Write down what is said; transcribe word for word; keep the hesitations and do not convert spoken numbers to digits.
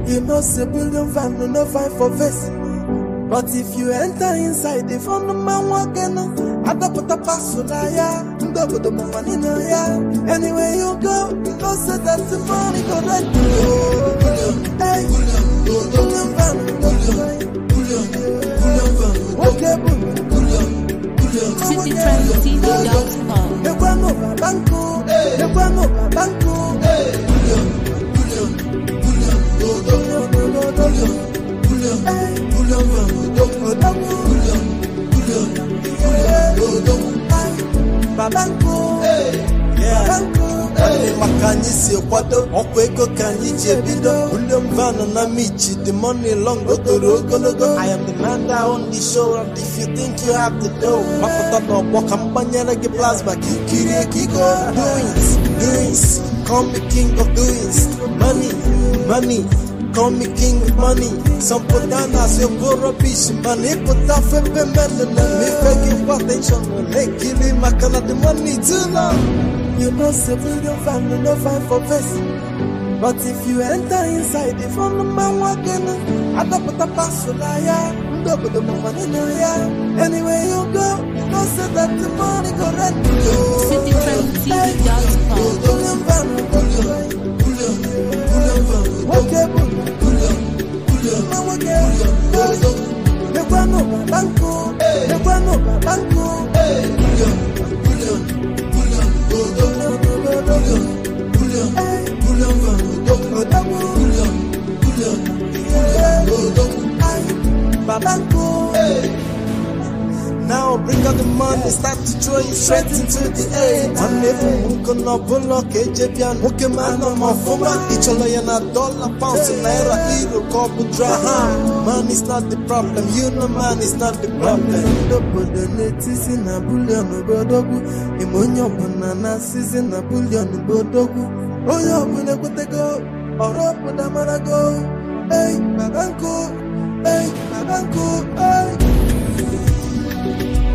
You know, say billion van no no fight for face. But if you enter inside, the phone the man walking, I don't put a pass on ya. Double the money in ya. Anywhere you go, you know, say that the money go right to you. Hey, billion van, billion, billion, billion van. Okay, billion, billion. City Trend T V dot com. The one over Banco, the one over Banco. Billion, billion, billion, billion, billion, billion. Hey, billion van, billion, billion, billion, billion. Babanko, yeah. Babanko, hey. Makanyi si kwado, okwe go kanyi jebido. William Van na michi, the money long go to go. I am the man that on the show, and if you think you have to go, Makota no bo kampanya lagi plasma, kikiri kiko. Doings, doings, call me king of doings. Money, money. Call me king of money. Some put down as your poor rubbish. Money put off a payment and me begging for attention. Make killing my color the money too long. You know, say billion family no fight for face. But if you enter inside, if on the man walking, I don't put a pass on ya. Double the money in ya. Anywhere you go, you know, say that the money go right to you. City Trend T V dot com. Billion family, billion, billion, billion family. Okay, billion. The one over Banco, the one over Banco, billion, billion, billion, billion, billion, billion, billion, billion, Banco. Now bring out the money, start to throw you straight into the air. And never who can not pull up K J P and who can man on my phone. Each other and a dollar, pounds, and naira, hero, couple dry. Man is not the problem, you know man is not the problem. The latest in a bullion, Bodogu, Imonyo banana season, a bullion, Bodogu. Oh, yeah, when I put the go, or up with the manago. Hey, Babanko, hey, Babanko, hey.